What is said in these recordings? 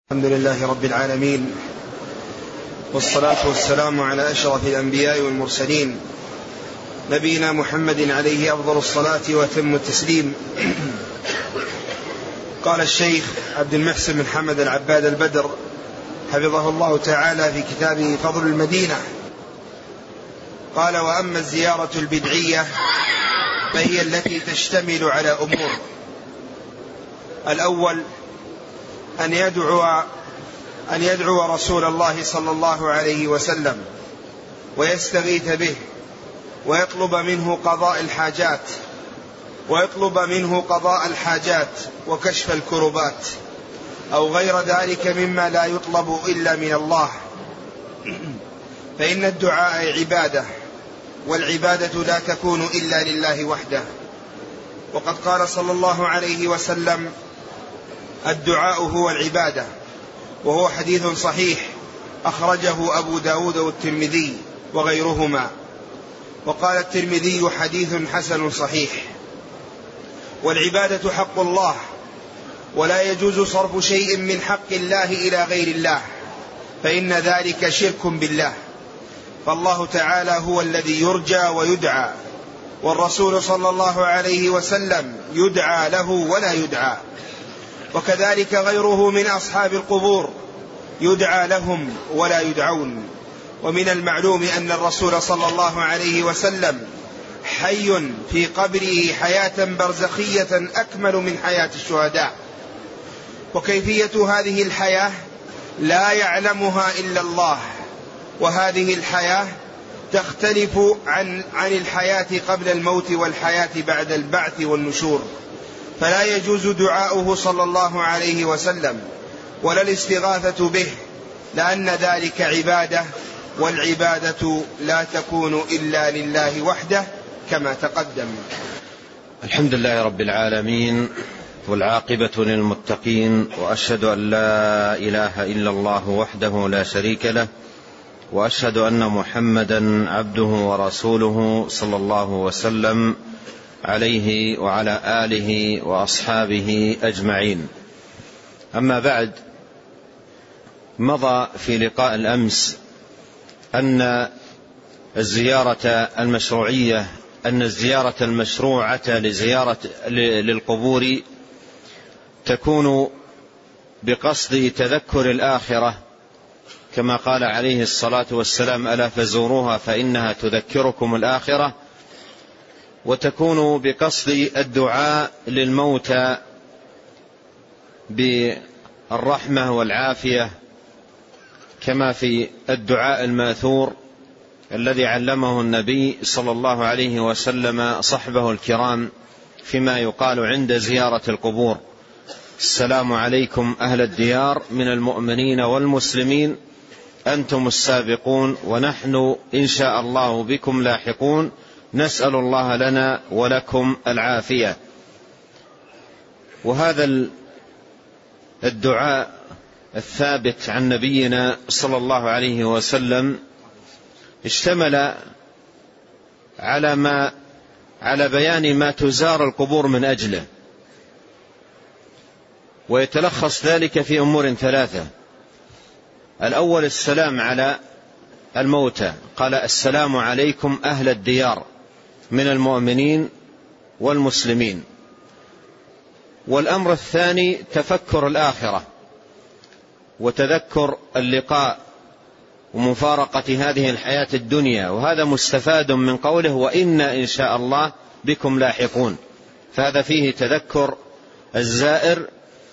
الحمد لله رب العالمين، والصلاة والسلام على أشرف الأنبياء والمرسلين، نبينا محمد عليه أفضل الصلاة وأتم التسليم. قال الشيخ عبد المحسن بن حمد العباد البدر حفظه الله تعالى في كتابه فضل المدينة، قال: وأما الزيارة البدعية فهي التي تشتمل على أمور: الأول أن يدعو رسول الله صلى الله عليه وسلم ويستغيث به ويطلب منه قضاء الحاجات وكشف الكربات أو غير ذلك مما لا يطلب إلا من الله، فإن الدعاء عبادة، والعبادة لا تكون إلا لله وحده. وقد قال صلى الله عليه وسلم: الدعاء هو العبادة، وهو حديث صحيح أخرجه أبو داود والترمذي وغيرهما. وقال الترمذي: حديث حسن صحيح. والعبادة حق الله، ولا يجوز صرف شيء من حق الله إلى غير الله، فإن ذلك شرك بالله. فالله تعالى هو الذي يرجى ويدعى، والرسول صلى الله عليه وسلم يدعى له ولا يدعى، وكذلك غيره من أصحاب القبور يدعى لهم ولا يدعون. ومن المعلوم أن الرسول صلى الله عليه وسلم حي في قبره حياة برزخية أكمل من حياة الشهداء، وكيفية هذه الحياة لا يعلمها إلا الله، وهذه الحياة تختلف عن الحياة قبل الموت والحياة بعد البعث والنشور، فلا يجوز دعاؤه صلى الله عليه وسلم ولا الاستغاثة به، لأن ذلك عبادة، والعبادة لا تكون إلا لله وحده كما تقدم. الحمد لله رب العالمين، والعاقبة للمتقين، وأشهد أن لا إله إلا الله وحده لا شريك له، وأشهد أن محمدا عبده ورسوله صلى الله وسلم عليه وعلى آله وأصحابه أجمعين. أما بعد، مضى في لقاء الأمس أن الزيارة المشروعة للقبور تكون بقصد تذكر الآخرة، كما قال عليه الصلاة والسلام: ألا فزوروها فإنها تذكركم الآخرة. وتكون بقصد الدعاء للموتى بالرحمة والعافية، كما في الدعاء الماثور الذي علمه النبي صلى الله عليه وسلم صحبه الكرام فيما يقال عند زيارة القبور: السلام عليكم أهل الديار من المؤمنين والمسلمين، أنتم السابقون، ونحن إن شاء الله بكم لاحقون، نسأل الله لنا ولكم العافية. وهذا الدعاء الثابت عن نبينا صلى الله عليه وسلم اشتمل على بيان ما تزار القبور من أجله، ويتلخص ذلك في أمور ثلاثة: الأول السلام على الموتى، قال: السلام عليكم أهل الديار من المؤمنين والمسلمين. والأمر الثاني تفكر الآخرة وتذكر اللقاء ومفارقة هذه الحياة الدنيا، وهذا مستفاد من قوله: وإنا إن شاء الله بكم لاحقون. فهذا فيه تذكر الزائر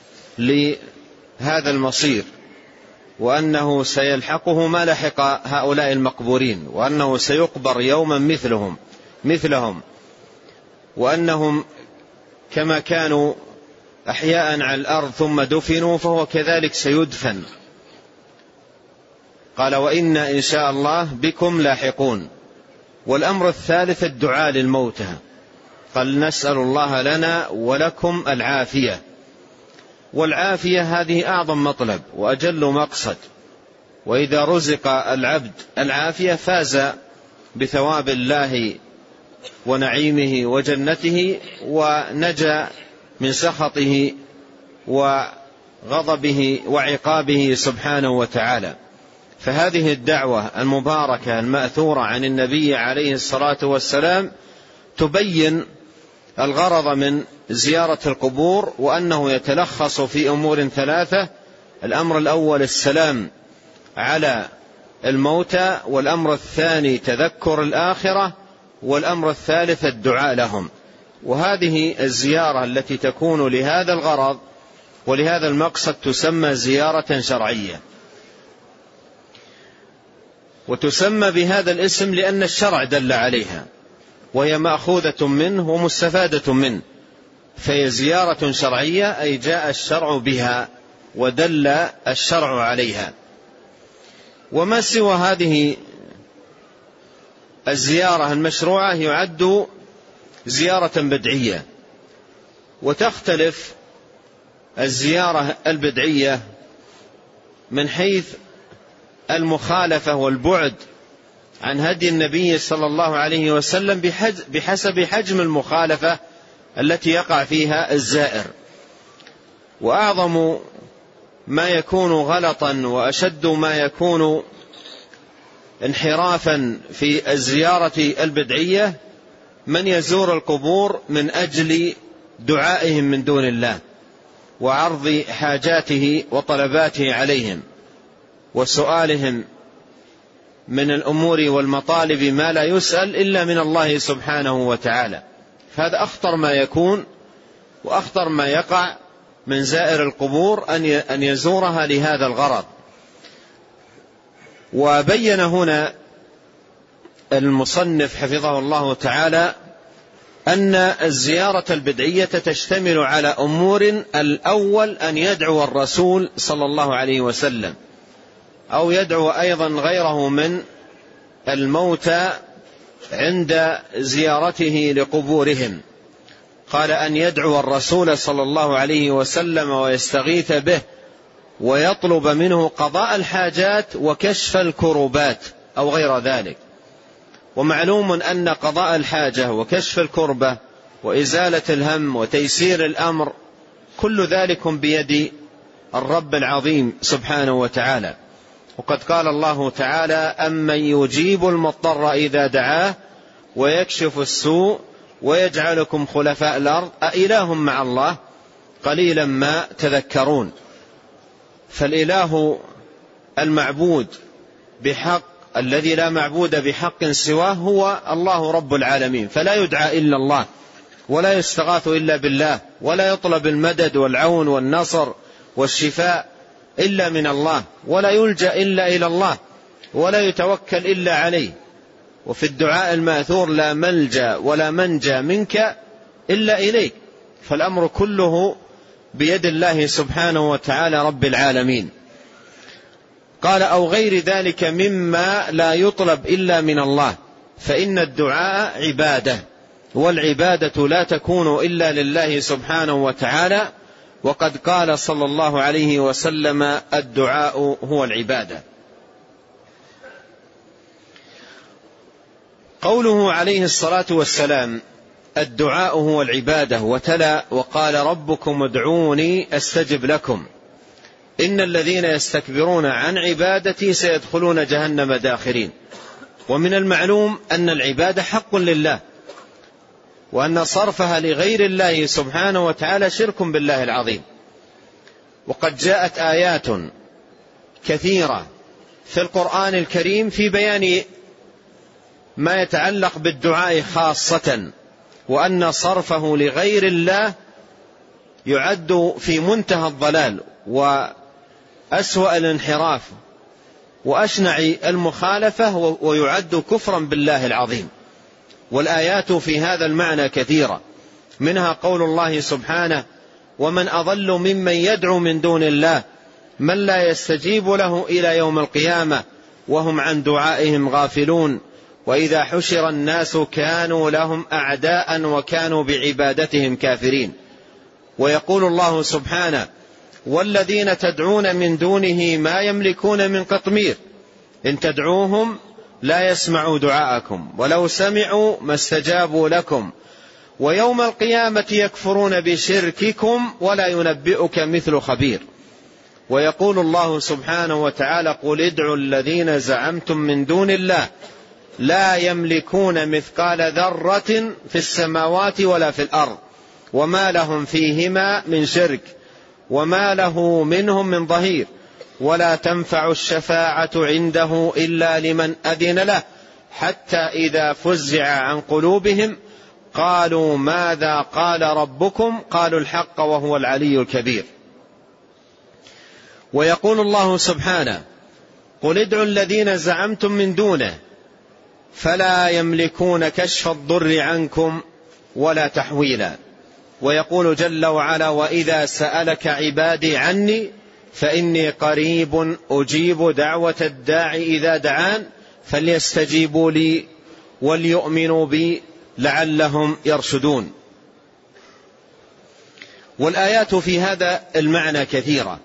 لهذا المصير، وأنه سيلحقه ما لحق هؤلاء المقبورين، وأنه سيقبر يوما مثلهم، وأنهم كما كانوا أحياء على الأرض ثم دفنوا فهو كذلك سيدفن. قال: وإنا إن شاء الله بكم لاحقون. والأمر الثالث الدعاء للموتى، قال: نسأل الله لنا ولكم العافية. والعافية هذه أعظم مطلب وأجل مقصد، وإذا رزق العبد العافية فاز بثواب الله ونعيمه وجنته، ونجا من سخطه غضبه وعقابه سبحانه وتعالى. فهذه الدعوة المباركة المأثورة عن النبي عليه الصلاة والسلام تبين الغرض من زيارة القبور، وأنه يتلخص في أمور ثلاثة: الأمر الأول السلام على الموتى، والأمر الثاني تذكر الآخرة، والأمر الثالث الدعاء لهم. وهذه الزيارة التي تكون لهذا الغرض ولهذا المقصد تسمى زيارة شرعية، وتسمى بهذا الاسم لأن الشرع دل عليها، وهي مأخوذة منه ومستفادة منه، فهي زيارة شرعية أي جاء الشرع بها ودل الشرع عليها. وما سوى هذه الزيارة المشروعة يعد زيارة بدعية. وتختلف الزيارة البدعية من حيث المخالفة والبعد عن هدي النبي صلى الله عليه وسلم بحسب حجم المخالفة التي يقع فيها الزائر. وأعظم ما يكون غلطا وأشد ما يكون انحرافا في الزيارة البدعية من يزور القبور من أجل دعائهم من دون الله، وعرض حاجاته وطلباته عليهم، وسؤالهم من الأمور والمطالب ما لا يسأل إلا من الله سبحانه وتعالى. فهذا أخطر ما يكون وأخطر ما يقع من زائر القبور أن يزورها لهذا الغرض. وبين هنا المصنف حفظه الله تعالى أن الزيارة البدعية تشتمل على أمور: الأول أن يدعو الرسول صلى الله عليه وسلم، أو يدعو أيضا غيره من الموتى عند زيارته لقبورهم. قال أن يدعو الرسول صلى الله عليه وسلم ويستغيث به ويطلب منه قضاء الحاجات وكشف الكربات أو غير ذلك. ومعلوم أن قضاء الحاجة وكشف الكربة وإزالة الهم وتيسير الأمر كل ذلك بيد الرب العظيم سبحانه وتعالى. وقد قال الله تعالى: أمن يجيب المضطر إذا دعاه ويكشف السوء ويجعلكم خلفاء الأرض أإله مع الله قليلا ما تذكرون. فالإله المعبود بحق الذي لا معبود بحق سواه هو الله رب العالمين، فلا يدعى إلا الله، ولا يستغاث إلا بالله، ولا يطلب المدد والعون والنصر والشفاء إلا من الله، ولا يلجأ إلا إلى الله، ولا يتوكل إلا عليه. وفي الدعاء الماثور: لا ملجأ ولا منجى منك إلا إليك. فالأمر كله بيد الله سبحانه وتعالى رب العالمين. قال: أو غير ذلك مما لا يطلب إلا من الله، فإن الدعاء عبادة، والعبادة لا تكون إلا لله سبحانه وتعالى. وقد قال صلى الله عليه وسلم: الدعاء هو العبادة. قوله عليه الصلاة والسلام: الدعاء هو العبادة، وتلا: وقال ربكم ادعوني أستجب لكم إن الذين يستكبرون عن عبادتي سيدخلون جهنم داخرين. ومن المعلوم أن العبادة حق لله، وأن صرفها لغير الله سبحانه وتعالى شرك بالله العظيم. وقد جاءت آيات كثيرة في القرآن الكريم في بيان ما يتعلق بالدعاء خاصة، وأن صرفه لغير الله يعد في منتهى الضلال وأسوأ الانحراف وأشنع المخالفة، ويعد كفرا بالله العظيم. والآيات في هذا المعنى كثيرة، منها قول الله سبحانه: ومن أضل ممن يدعو من دون الله من لا يستجيب له إلى يوم القيامة وهم عن دعائهم غافلون وإذا حشر الناس كانوا لهم أعداء وكانوا بعبادتهم كافرين. ويقول الله سبحانه: والذين تدعون من دونه ما يملكون من قطمير إن تدعوهم لا يسمعوا دعاءكم ولو سمعوا ما استجابوا لكم ويوم القيامة يكفرون بشرككم ولا ينبئك مثل خبير. ويقول الله سبحانه وتعالى: قل ادعوا الذين زعمتم من دون الله لا يملكون مثقال ذرة في السماوات ولا في الأرض وما لهم فيهما من شرك وما له منهم من ظهير ولا تنفع الشفاعة عنده إلا لمن أذن له حتى إذا فزع عن قلوبهم قالوا ماذا قال ربكم قالوا الحق وهو العلي الكبير. ويقول الله سبحانه: قل ادعوا الذين زعمتم من دونه فلا يملكون كشف الضر عنكم ولا تحويلا. ويقول جل وعلا: وإذا سألك عبادي عني فإني قريب أجيب دعوة الداع إذا دعان فليستجيبوا لي وليؤمنوا بي لعلهم يرشدون. والآيات في هذا المعنى كثيرة.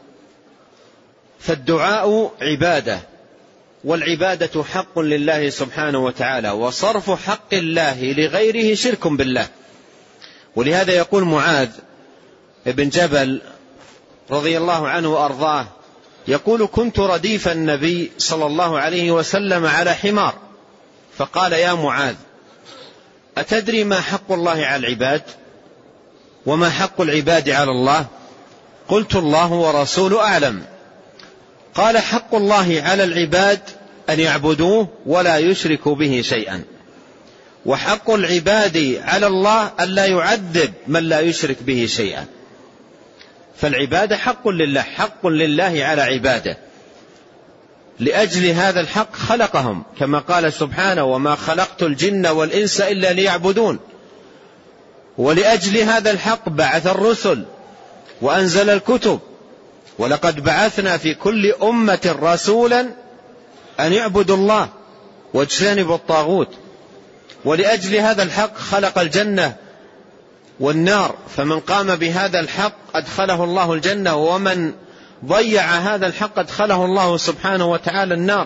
فالدعاء عبادة، والعبادة حق لله سبحانه وتعالى، وصرف حق الله لغيره شرك بالله. ولهذا يقول معاذ بن جبل رضي الله عنه وأرضاه يقول: كنت رديف النبي صلى الله عليه وسلم على حمار فقال: يا معاذ أتدري ما حق الله على العباد وما حق العباد على الله؟ قلت: الله ورسوله أعلم. قال: حق الله على العباد أن يعبدوه ولا يشركوا به شيئا، وحق العباد على الله أن لا يعذب من لا يشرك به شيئا. فالعبادة حق لله، حق لله على عباده. لأجل هذا الحق خلقهم، كما قال سبحانه: وما خلقت الجن والإنس إلا ليعبدون. ولأجل هذا الحق بعث الرسل وأنزل الكتب، ولقد بعثنا في كل أمة رسولا أن يعبدوا الله واجتنبوا الطاغوت. ولأجل هذا الحق خلق الجنة والنار، فمن قام بهذا الحق أدخله الله الجنة، ومن ضيع هذا الحق أدخله الله سبحانه وتعالى النار.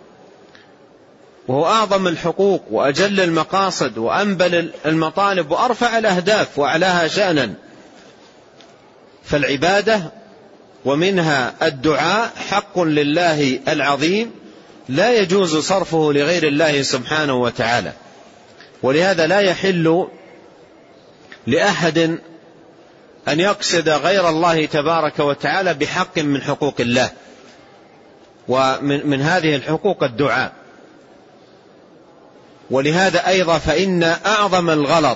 وهو أعظم الحقوق وأجل المقاصد وأنبل المطالب وأرفع الأهداف وأعلاها شأنا. فالعبادة ومنها الدعاء حق لله العظيم لا يجوز صرفه لغير الله سبحانه وتعالى. ولهذا لا يحل لأحد أن يقصد غير الله تبارك وتعالى بحق من حقوق الله، ومن هذه الحقوق الدعاء. ولهذا أيضا فإن أعظم الغلط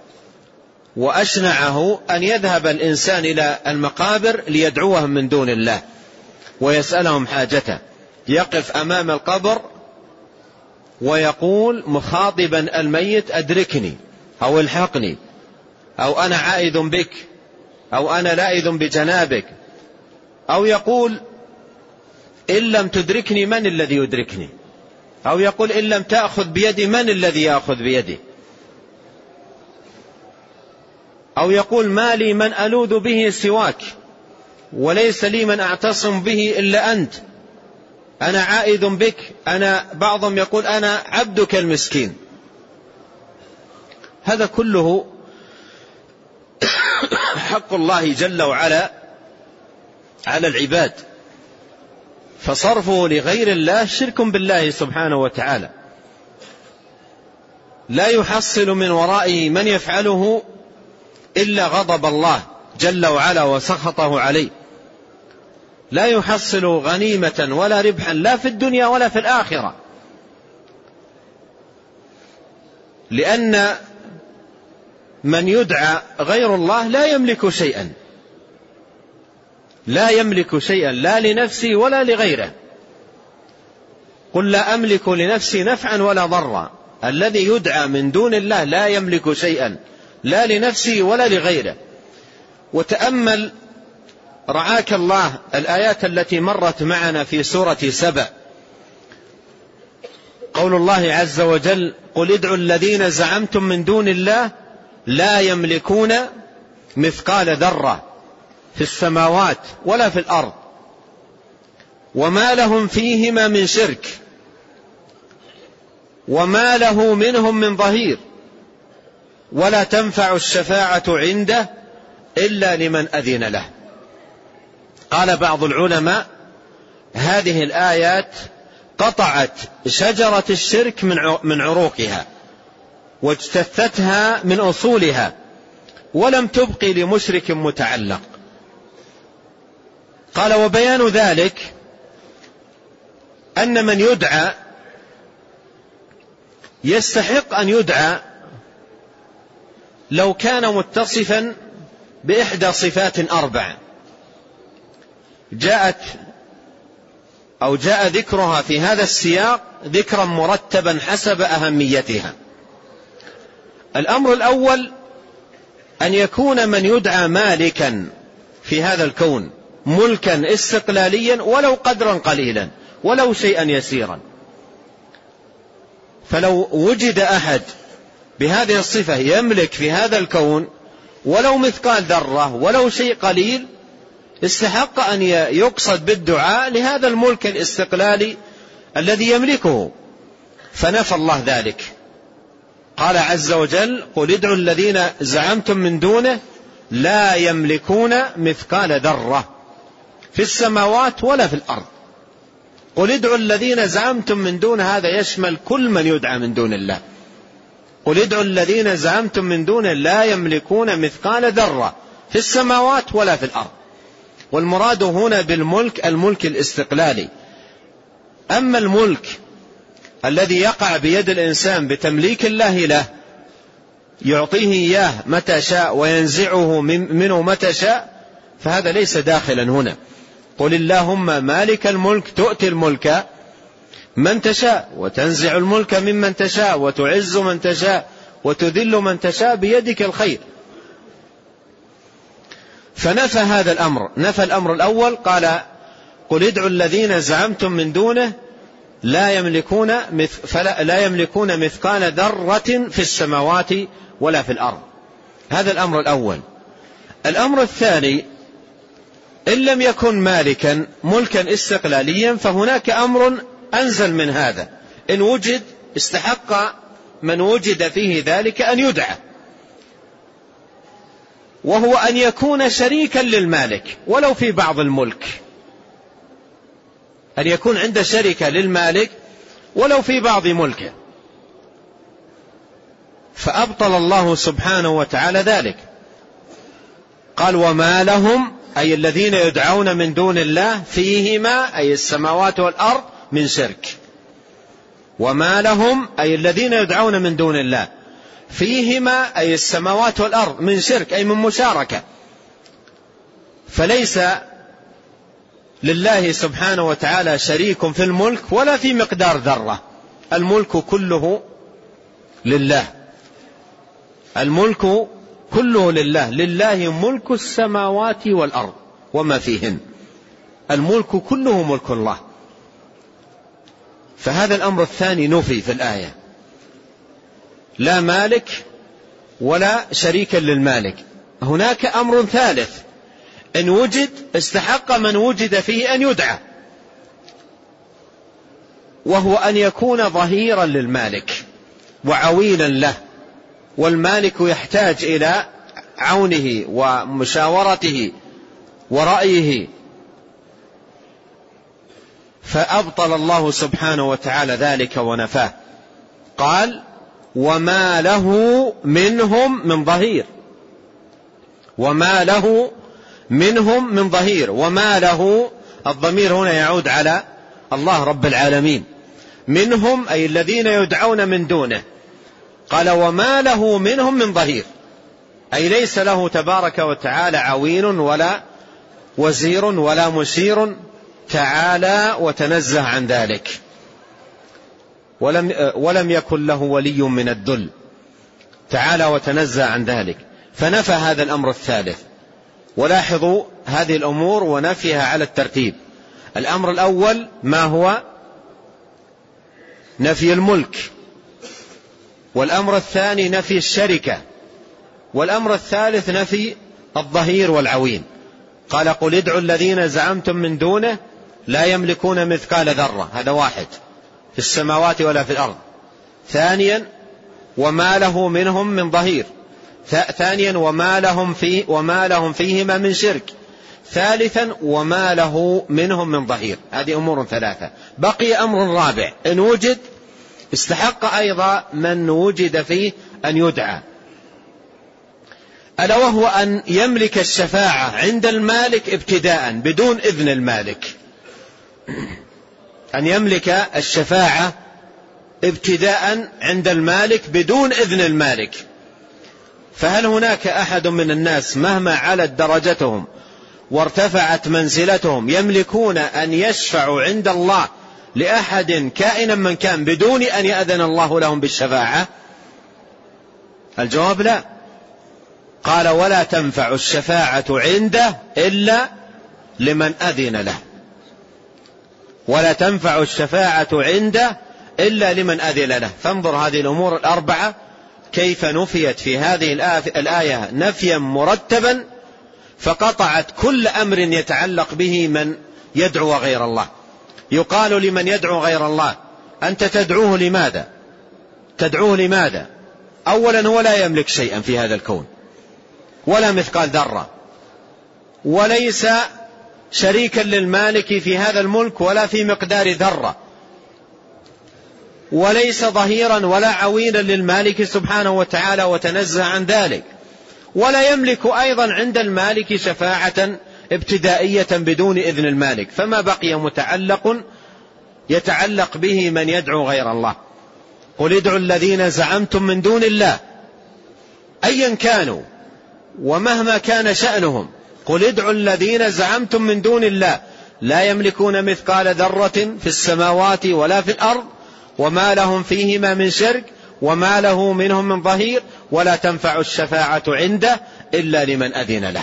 وأشنعه أن يذهب الإنسان إلى المقابر ليدعوهم من دون الله ويسألهم حاجته، يقف أمام القبر ويقول مخاطبا الميت: أدركني أو الحقني، أو أنا عائد بك، أو أنا لائذ بجنابك، أو يقول: إن لم تدركني من الذي يدركني، أو يقول: إن لم تأخذ بيدي من الذي يأخذ بيدي، أو يقول: ما لي من ألوذ به سواك، وليس لي من أعتصم به إلا أنت، أنا عائد بك، بعضهم يقول: أنا عبدك المسكين. هذا كله حق الله جل وعلا على العباد، فصرفه لغير الله شرك بالله سبحانه وتعالى، لا يحصل من ورائه من يفعله إلا غضب الله جل وعلا وسخطه عليه، لا يحصل غنيمة ولا ربحا لا في الدنيا ولا في الآخرة، لأن من يدعى غير الله لا يملك شيئا، لا يملك شيئا لا لنفسه ولا لغيره. قل لا أملك لنفسي نفعا ولا ضرا. الذي يدعى من دون الله لا يملك شيئا لا لنفسه ولا لغيره. وتأمل رعاك الله الآيات التي مرت معنا في سورة سبأ، قول الله عز وجل: قل ادعوا الذين زعمتم من دون الله لا يملكون مثقال ذرة في السماوات ولا في الأرض وما لهم فيهما من شرك وما له منهم من ظهير ولا تنفع الشفاعة عنده إلا لمن أذن له. قال بعض العلماء هذه الآيات قطعت شجرة الشرك من عروقها واجتثتها من أصولها ولم تبقي لمشرك متعلق. قال وبيان ذلك أن من يدعى يستحق أن يدعى لو كان متصفا بإحدى صفات 4 جاء ذكرها في هذا السياق ذكرا مرتبا حسب أهميتها. الأمر الأول أن يكون من يدعى مالكا في هذا الكون ملكا استقلاليا ولو قدرا قليلا ولو شيئا يسيرا. فلو وجد أحد بهذه الصفة يملك في هذا الكون ولو مثقال ذرة ولو شيء قليل استحق أن يقصد بالدعاء لهذا الملك الاستقلالي الذي يملكه، فنفى الله ذلك. قال عز وجل قل ادعوا الذين زعمتم من دونه لا يملكون مثقال ذرة في السماوات ولا في الأرض. قل ادعوا الذين زعمتم من دون، هذا يشمل كل من يدعى من دون الله. قل ادعوا الذين زعمتم من دونه لا يملكون مثقال ذرة في السماوات ولا في الأرض. والمراد هنا بالملك الملك الاستقلالي. أما الملك الذي يقع بيد الإنسان بتمليك الله له يعطيه إياه متى شاء وينزعه منه متى شاء فهذا ليس داخلا هنا. قل اللهم مالك الملك تؤتي الملك من تشاء وتنزع الملك ممن تشاء وتعز من تشاء وتذل من تشاء بيدك الخير. فنفى هذا الأمر، نفى الأمر الأول. قال قل ادعوا الذين زعمتم من دونه لا يملكون مثقال ذرة في السماوات ولا في الأرض. هذا الأمر الأول. الأمر الثاني إن لم يكن مالكا ملكا استقلاليا فهناك أمر أنزل من هذا، إن وجد استحق من وجد فيه ذلك أن يدعى، وهو أن يكون شريكا للمالك ولو في بعض الملك، أن يكون عنده شركة للمالك ولو في بعض ملكه. فأبطل الله سبحانه وتعالى ذلك. قال وما لهم أي الذين يدعون من دون الله فيهما أي السماوات والأرض من شرك. وما لهم أي الذين يدعون من دون الله فيهما أي السماوات والأرض من شرك أي من مشاركة. فليس لله سبحانه وتعالى شريك في الملك ولا في مقدار ذرة. الملك كله لله، الملك كله لله. لله ملك السماوات والأرض وما فيهن، الملك كله ملك الله. فهذا الأمر الثاني نفي في الآية، لا مالك ولا شريكا للمالك. هناك أمر ثالث إن وجد استحق من وجد فيه أن يدعى، وهو أن يكون ظهيرا للمالك وعويلا له، والمالك يحتاج إلى عونه ومشاورته ورأيه. فأبطل الله سبحانه وتعالى ذلك ونفاه. قال وما له منهم من ظهير، وما له منهم من ظهير. وما له الضمير هنا يعود على الله رب العالمين. منهم أي الذين يدعون من دونه. قال وما له منهم من ظهير أي ليس له تبارك وتعالى عوين ولا وزير ولا مشير، تعالى وتنزه عن ذلك. ولم يكن له ولي من الذل، تعالى وتنزه عن ذلك. فنفى هذا الأمر الثالث. ولاحظوا هذه الأمور ونفيها على الترتيب. الأمر الأول ما هو؟ نفي الملك، والأمر الثاني نفي الشركة، والأمر الثالث نفي الظهير والعوين. قال قل ادعوا الذين زعمتم من دونه لا يملكون مثقال ذرة، هذا واحد، في السماوات ولا في الأرض. ثانيا وما له منهم من ظهير. ثانيا وما لهم فيهما من شرك. ثالثا وما له منهم من ظهير. هذه أمور ثلاثة. بقي أمر رابع إن وجد استحق أيضا من وجد فيه أن يدعى، ألا وهو أن يملك الشفاعة عند المالك ابتداء بدون إذن المالك، أن يملك الشفاعة ابتداء عند المالك بدون إذن المالك. فهل هناك أحد من الناس مهما علت درجتهم وارتفعت منزلتهم يملكون أن يشفعوا عند الله لأحد كائنا من كان بدون أن يأذن الله لهم بالشفاعة؟ الجواب لا. قال ولا تنفع الشفاعة عنده إلا لمن أذن له. ولا تنفع الشفاعة عنده إلا لمن أذن له. فانظر هذه الأمور الأربعة كيف نفيت في هذه الآية نفيا مرتبا، فقطعت كل أمر يتعلق به من يدعو غير الله. يقال لمن يدعو غير الله أنت تدعوه لماذا؟ تدعوه لماذا؟ أولا هو لا يملك شيئا في هذا الكون ولا مثقال ذرة، وليس شريكا للمالك في هذا الملك ولا في مقدار ذرة، وليس ظهيرا ولا عوينا للمالك سبحانه وتعالى وتنزه عن ذلك، ولا يملك أيضا عند المالك شفاعة ابتدائية بدون إذن المالك. فما بقي متعلق يتعلق به من يدعو غير الله. قل ادعوا الذين زعمتم من دون الله أيا كانوا ومهما كان شأنهم. قل ادعوا الذين زعمتم من دون الله لا يملكون مثقال ذرة في السماوات ولا في الأرض وما لهم فيهما من شرك وما له منهم من ظهير ولا تنفع الشفاعة عنده إلا لمن أذن له.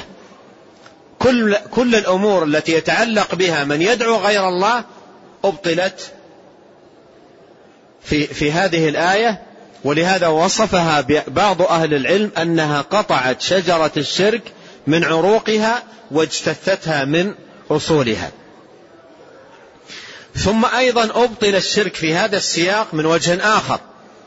كل الأمور التي يتعلق بها من يدعو غير الله أبطلت في هذه الآية. ولهذا وصفها بعض أهل العلم أنها قطعت شجرة الشرك من عروقها واجتثتها من أصولها. ثم أيضا أبطل الشرك في هذا السياق من وجه آخر،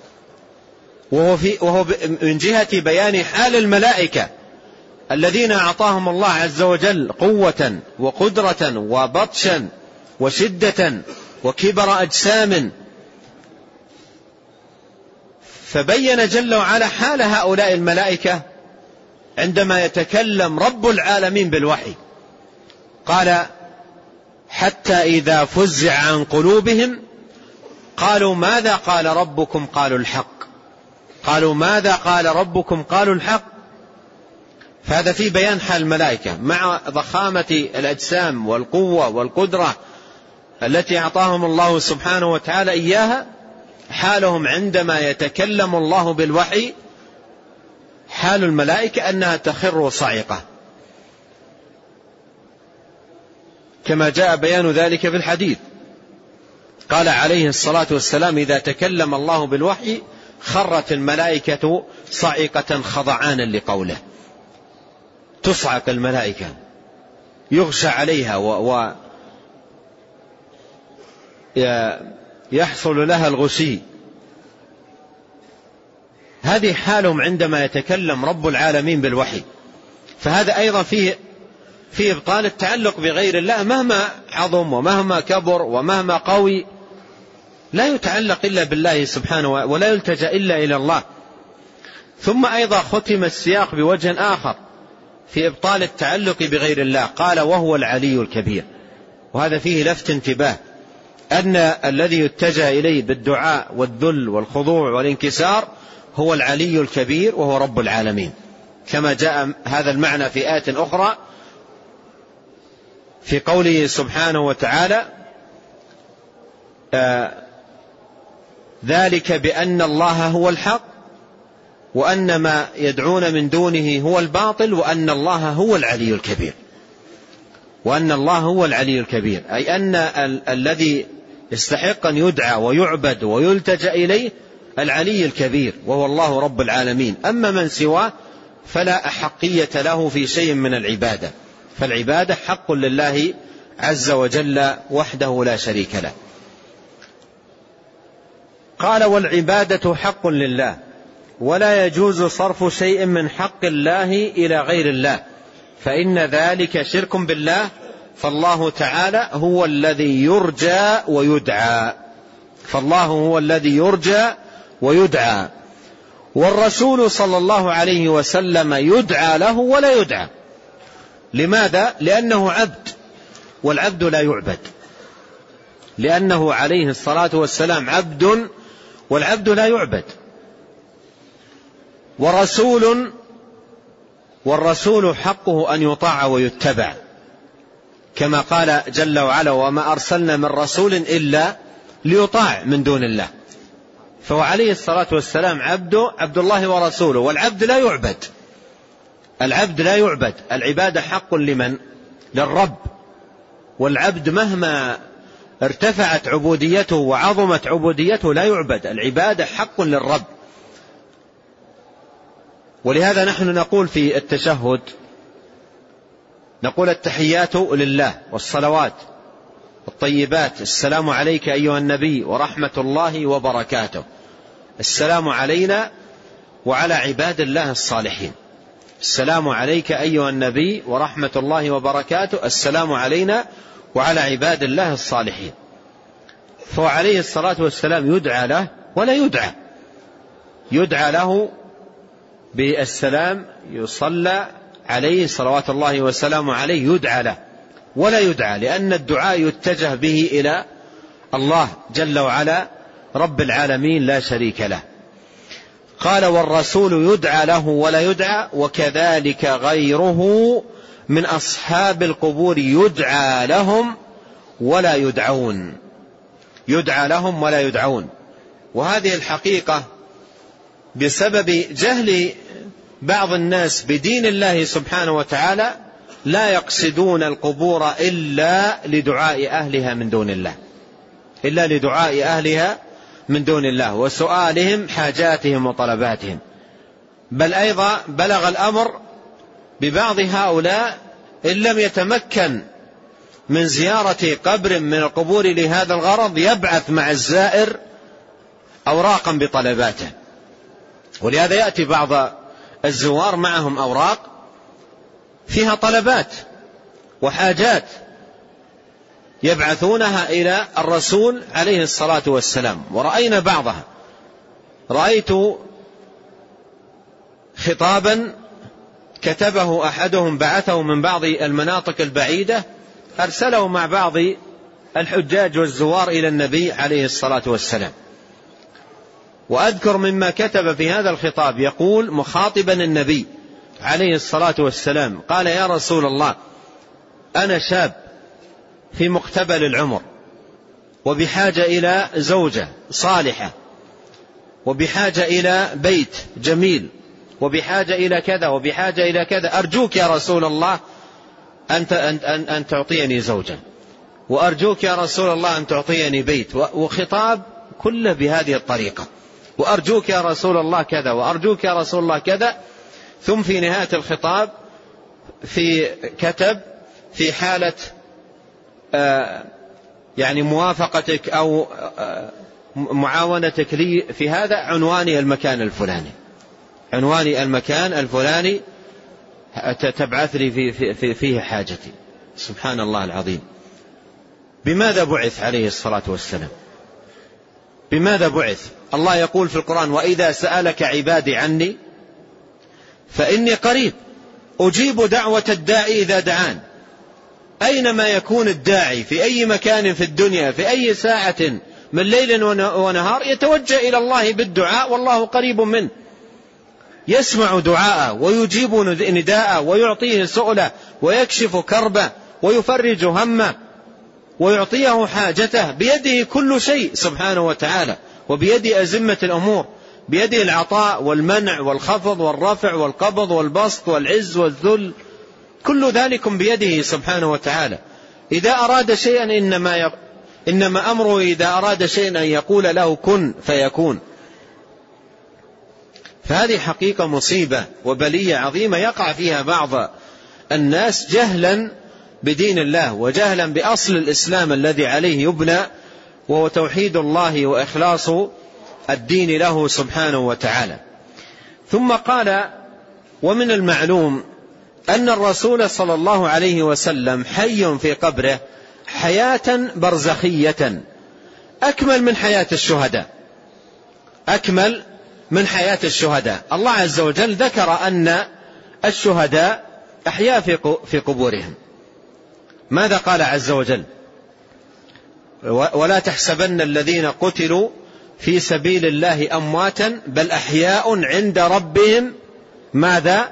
وهو من جهة بيان حال الملائكة الذين أعطاهم الله عز وجل قوة وقدرة وبطشا وشدة وكبر أجسام. فبين جل وعلا حال هؤلاء الملائكة عندما يتكلم رب العالمين بالوحي. قال حتى إذا فزع عن قلوبهم قالوا ماذا قال ربكم؟ قالوا الحق. قالوا ماذا قال ربكم؟ قالوا الحق. فهذا في بيان حال الملائكة مع ضخامة الأجسام والقوة والقدرة التي أعطاهم الله سبحانه وتعالى إياها. حالهم عندما يتكلم الله بالوحي حال الملائكة أنها تخر صعقة، كما جاء بيان ذلك في الحديث. قال عليه الصلاة والسلام إذا تكلم الله بالوحي خرت الملائكة صعقة خضعانا لقوله. تصعق الملائكة يغشى عليها ويحصل لها الغشي. هذه حالهم عندما يتكلم رب العالمين بالوحي. فهذا أيضا فيه إبطال التعلق بغير الله مهما عظم ومهما كبر ومهما قوي، لا يتعلق إلا بالله سبحانه ولا يلتجأ إلا إلى الله. ثم أيضا ختم السياق بوجه آخر في إبطال التعلق بغير الله. قال وهو العلي الكبير. وهذا فيه لفت انتباه أن الذي يتجه إليه بالدعاء والذل والخضوع والانكسار هو العلي الكبير وهو رب العالمين، كما جاء هذا المعنى في آية أخرى في قوله سبحانه وتعالى ذلك بأن الله هو الحق وأن ما يدعون من دونه هو الباطل وأن الله هو العلي الكبير. وأن الله هو العلي الكبير أي أن الذي يستحق أن يدعى ويعبد ويلتجأ إليه العلي الكبير وهو الله رب العالمين. أما من سواه فلا أحقية له في شيء من العبادة، فالعبادة حق لله عز وجل وحده لا شريك له. قال والعبادة حق لله ولا يجوز صرف شيء من حق الله إلى غير الله، فإن ذلك شرك بالله، فالله تعالى هو الذي يرجى ويدعى، فالله هو الذي يرجى ويدعى. والرسول صلى الله عليه وسلم يدعى له ولا يدعى. لماذا؟ لأنه عبد، والعبد لا يعبد، لأنه عليه الصلاة والسلام عبد، والعبد لا يعبد. والرسول حقه أن يطاع ويتبع، كما قال جل وعلا: وما أرسلنا من رسول إلا ليطاع من دون الله. فهو عليه الصلاة والسلام عبد الله ورسوله، والعبد لا يعبد، العبد لا يعبد. العبادة حق لمن؟ للرب. والعبد مهما ارتفعت عبوديته وعظمت عبوديته لا يعبد، العبادة حق للرب. ولهذا نحن نقول في التشهد، نقول: التحيات لله والصلوات الطيبات، السلام عليك أيها النبي ورحمة الله وبركاته. السلام علينا وعلى عباد الله الصالحين. السلام عليك أيها النبي ورحمة الله وبركاته، السلام علينا وعلى عباد الله الصالحين. فهو عليه الصلاة والسلام يدعى له ولا يدعى، يدعى له بالسلام، يصلى عليه صلوات الله وسلامه عليه، يدعى له ولا يدعى، لأن الدعاء يتجه به إلى الله جل وعلا رب العالمين لا شريك له. قال: والرسول يدعى له ولا يدعى، وكذلك غيره من أصحاب القبور يدعى لهم ولا يدعون، يدعى لهم ولا يدعون. وهذه الحقيقة بسبب جهل بعض الناس بدين الله سبحانه وتعالى لا يقصدون القبور إلا لدعاء أهلها من دون الله، إلا لدعاء أهلها من دون الله وسؤالهم حاجاتهم وطلباتهم. بل أيضا بلغ الأمر ببعض هؤلاء إن لم يتمكن من زيارة قبر من القبور لهذا الغرض يبعث مع الزائر أوراقا بطلباته. ولهذا يأتي بعض الزوار معهم أوراق فيها طلبات وحاجات يبعثونها إلى الرسول عليه الصلاة والسلام. ورأينا بعضها، رأيت خطابا كتبه أحدهم بعثه من بعض المناطق البعيدة، أرسله مع بعض الحجاج والزوار إلى النبي عليه الصلاة والسلام. وأذكر مما كتب في هذا الخطاب يقول مخاطبا النبي عليه الصلاة والسلام، قال: يا رسول الله، أنا شاب في مقتبل العمر، وبحاجة إلى زوجة صالحة، وبحاجة إلى بيت جميل، وبحاجة إلى كذا وبحاجة إلى كذا. أرجوك يا رسول الله أن تعطيني زوجة، وأرجوك يا رسول الله أن تعطيني بيت، وخطاب كله بهذه الطريقة، وأرجوك يا رسول الله كذا، وأرجوك يا رسول الله كذا. ثم في نهاية الخطاب كتب: في حالة يعني موافقتك أو معاونتك لي في هذا، عنواني المكان الفلاني، عنواني المكان الفلاني تبعث لي فيه حاجتي. سبحان الله العظيم. بماذا بعث عليه الصلاة والسلام؟ بماذا بعث؟ الله يقول في القرآن: وإذا سألك عبادي عني فإني قريب أجيب دعوة الداعي إذا دعان. أينما يكون الداعي في أي مكان في الدنيا في أي ساعة من ليل ونهار يتوجه إلى الله بالدعاء، والله قريب منه، يسمع دعاءه ويجيب نداءه ويعطيه سؤله ويكشف كربه ويفرج همه ويعطيه حاجته. بيده كل شيء سبحانه وتعالى، وبيده أزمة الأمور، بيده العطاء والمنع والخفض والرفع والقبض والبسط والعز والذل، كل ذلك بيده سبحانه وتعالى. إذا أراد شيئا إنما أمره إذا أراد شيئا أن يقول له كن فيكون. فهذه حقيقة مصيبة وبلية عظيمة يقع فيها بعض الناس جهلا بدين الله وجهلا بأصل الإسلام الذي عليه يبنى، وهو توحيد الله وإخلاص الدين له سبحانه وتعالى. ثم قال: ومن المعلوم أن الرسول صلى الله عليه وسلم حي في قبره حياة برزخية أكمل من حياة الشهداء، أكمل من حياة الشهداء. الله عز وجل ذكر أن الشهداء أحياء في قبورهم. ماذا قال عز وجل؟ ولا تحسبن الذين قتلوا في سبيل الله أمواتا بل أحياء عند ربهم ماذا؟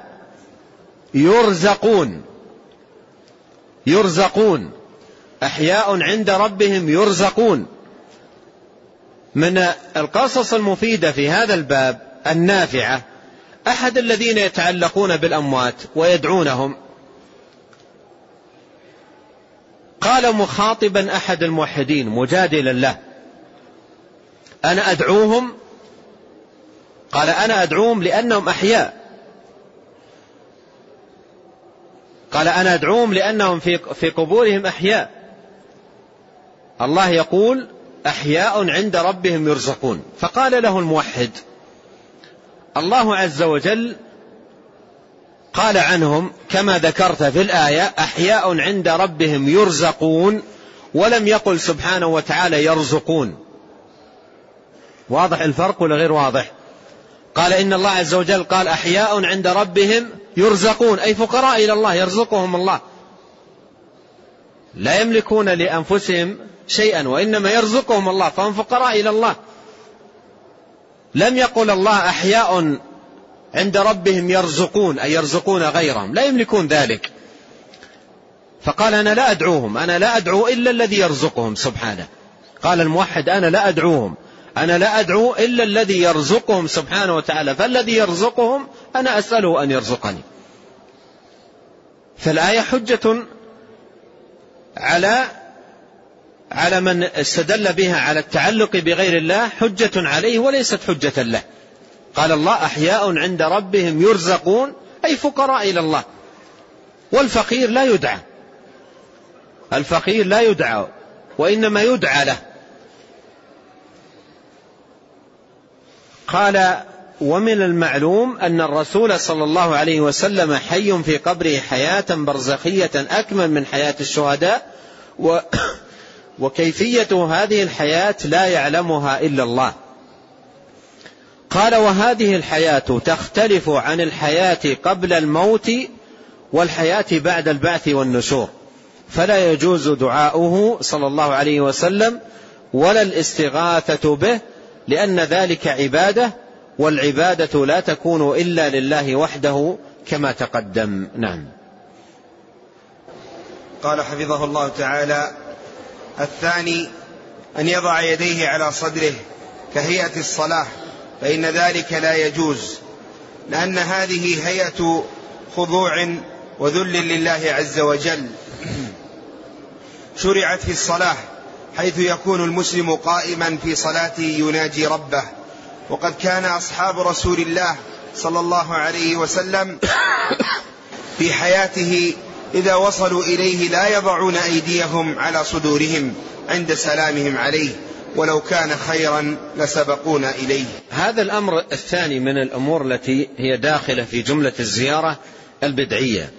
يرزقون أحياء عند ربهم يرزقون. من القصص المفيدة في هذا الباب النافعة أحد الذين يتعلقون بالأموات ويدعونهم قال مخاطبا أحد الموحدين مجادلا له: أنا أدعوهم، قال أنا أدعوهم لأنهم أحياء، قال أنا أدعوهم لأنهم في قبورهم أحياء. الله يقول أحياء عند ربهم يرزقون. فقال له الموحد: الله عز وجل قال عنهم كما ذكرت في الآية أحياء عند ربهم يرزقون، ولم يقل سبحانه وتعالى يرزقون. واضح الفرق ولا غير واضح؟ قال إن الله عز وجل قال أحياء عند ربهم يرزقون، أي فقراء إلى الله يرزقهم الله، لا يملكون لأنفسهم شيئا وإنما يرزقهم الله، فهم فقراء إلى الله. لم يقل الله أحياء عند ربهم يرزقون أي يرزقون غيرهم، لا يملكون ذلك. فقال أنا لا أدعوهم، أنا لا أدعو إلا الذي يرزقهم سبحانه. قال الموحد أنا لا أدعوهم، أنا لا أدعو إلا الذي يرزقهم سبحانه وتعالى، فالذي يرزقهم أنا أسأله أن يرزقني. فالآية حجة على من استدل بها على التعلق بغير الله، حجة عليه وليست حجة له. قال الله أحياء عند ربهم يرزقون أي فقراء إلى الله. والفقير لا يدعى، الفقير لا يدعى وإنما يدعى له. قال ومن المعلوم أن الرسول صلى الله عليه وسلم حي في قبره حياة برزخية أكمل من حياة الشهداء، وكيفية هذه الحياة لا يعلمها إلا الله. قال وهذه الحياة تختلف عن الحياة قبل الموت والحياة بعد البعث والنشور، فلا يجوز دعاؤه صلى الله عليه وسلم ولا الاستغاثة به، لأن ذلك عبادة، والعبادة لا تكون إلا لله وحده كما تقدم. نعم. قال حفظه الله تعالى: الثاني أن يضع يديه على صدره كهيئة الصلاة، فإن ذلك لا يجوز، لأن هذه هيئة خضوع وذل لله عز وجل، شرعت في الصلاة، حيث يكون المسلم قائما في صلاته يناجي ربه. وقد كان أصحاب رسول الله صلى الله عليه وسلم في حياته إذا وصلوا إليه لا يضعون أيديهم على صدورهم عند سلامهم عليه، ولو كان خيرا لسبقونا إليه. هذا الأمر الثاني من الأمور التي هي داخلة في جملة الزيارة البدعية.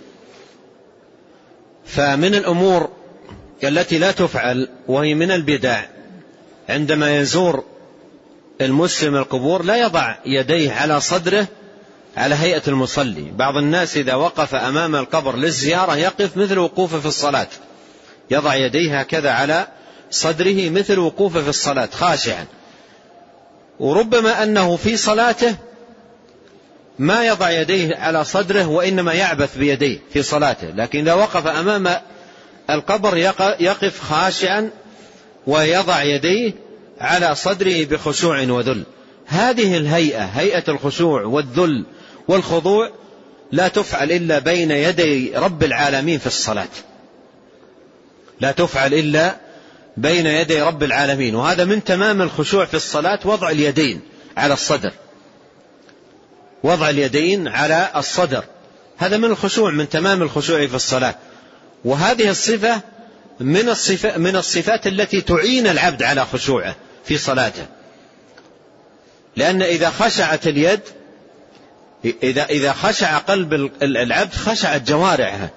فمن الأمور التي لا تفعل وهي من البدع عندما يزور المسلم القبور لا يضع يديه على صدره على هيئة المصلي. بعض الناس إذا وقف أمام القبر للزيارة يقف مثل وقوفه في الصلاة، يضع يديه هكذا على صدره مثل وقوفه في الصلاة خاشعا، وربما أنه في صلاته ما يضع يديه على صدره وإنما يعبث بيديه في صلاته، لكن إذا وقف أمام القبر يقف خاشعا ويضع يديه على صدره بخشوع وذل. هذه الهيئة، هيئة الخشوع والذل والخضوع، لا تفعل إلا بين يدي رب العالمين في الصلاة، لا تفعل إلا بين يدي رب العالمين. وهذا من تمام الخشوع في الصلاة، وضع اليدين على الصدر، وضع اليدين على الصدر، هذا من الخشوع، من تمام الخشوع في الصلاة. وهذه الصفة من الصفات التي تعين العبد على خشوعه في صلاته، لأن إذا خشعت اليد إذا خشع قلب العبد خشعت جوارحه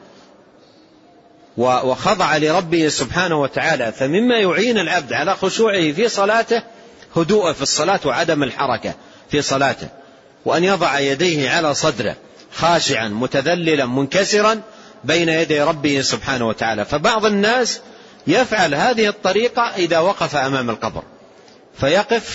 وخضع لربه سبحانه وتعالى. فمما يعين العبد على خشوعه في صلاته هدوءه في الصلاة وعدم الحركة في صلاته، وأن يضع يديه على صدره خاشعا متذللا منكسرا بين يدي ربه سبحانه وتعالى. فبعض الناس يفعل هذه الطريقة إذا وقف أمام القبر، فيقف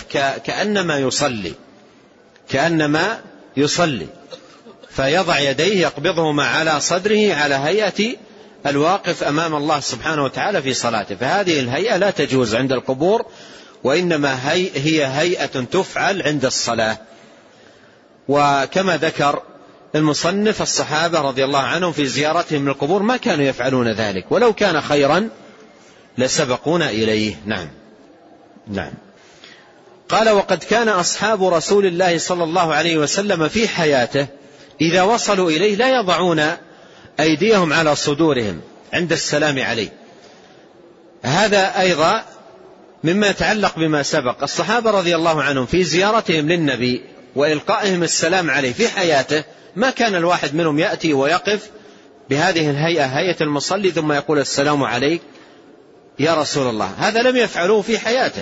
كأنما يصلي فيضع يديه يقبضهما على صدره على هيئة الواقف أمام الله سبحانه وتعالى في صلاته. فهذه الهيئة لا تجوز عند القبور، وإنما هي هيئة تفعل عند الصلاة. وكما ذكر المصنف الصحابة رضي الله عنهم في زيارتهم للقبور ما كانوا يفعلون ذلك، ولو كان خيرا لسبقونا إليه. نعم. قال: وقد كان أصحاب رسول الله صلى الله عليه وسلم في حياته إذا وصلوا إليه لا يضعون أيديهم على صدورهم عند السلام عليه. هذا أيضا مما يتعلق بما سبق. الصحابة رضي الله عنهم في زيارتهم للنبي وإلقائهم السلام عليه في حياته ما كان الواحد منهم يأتي ويقف بهذه الهيئة، هيئة المصلي، ثم يقول: السلام عليك يا رسول الله. هذا لم يفعلوه في حياته.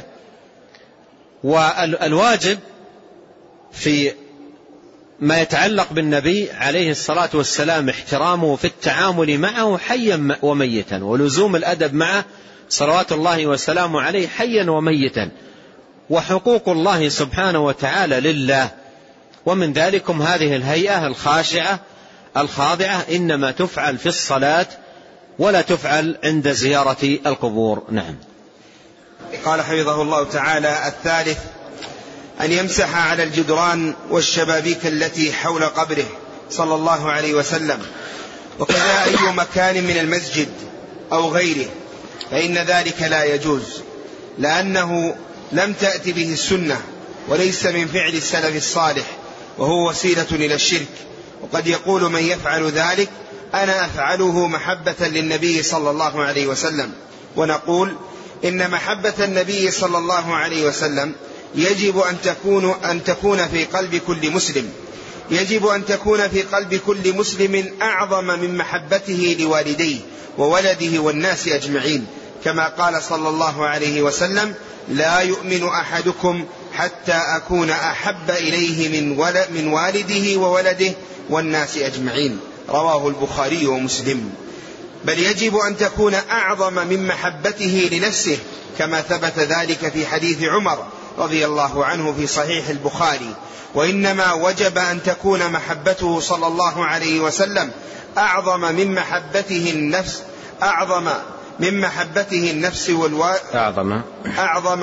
والواجب في ما يتعلق بالنبي عليه الصلاة والسلام احترامه في التعامل معه حيا وميتا، ولزوم الأدب معه صلوات الله وسلامه عليه حيا وميتا، وحقوق الله سبحانه وتعالى لله. ومن ذلكم هذه الهيئة الخاشعة الخاضعة إنما تفعل في الصلاة ولا تفعل عند زيارة القبور. نعم. قال حفظه الله تعالى: الثالث أن يمسح على الجدران والشبابيك التي حول قبره صلى الله عليه وسلم، وكذا أي مكان من المسجد أو غيره، فإن ذلك لا يجوز، لأنه لم تأتي به السنة وليس من فعل السلف الصالح، وهو وسيلة إلى الشرك. وقد يقول من يفعل ذلك: أنا أفعله محبة للنبي صلى الله عليه وسلم. ونقول: إن محبة النبي صلى الله عليه وسلم يجب أن تكون في قلب كل مسلم، يجب أن تكون في قلب كل مسلم أعظم من محبته لوالديه وولده والناس أجمعين، كما قال صلى الله عليه وسلم: لا يؤمن أحدكم حتى أكون أحب إليه من والده وولده والناس أجمعين، رواه البخاري ومسلم. بل يجب أن تكون أعظم من محبته لنفسه، كما ثبت ذلك في حديث عمر رضي الله عنه في صحيح البخاري. وإنما وجب أن تكون محبته صلى الله عليه وسلم أعظم من محبته النفس، أعظم من محبته النفس أعظم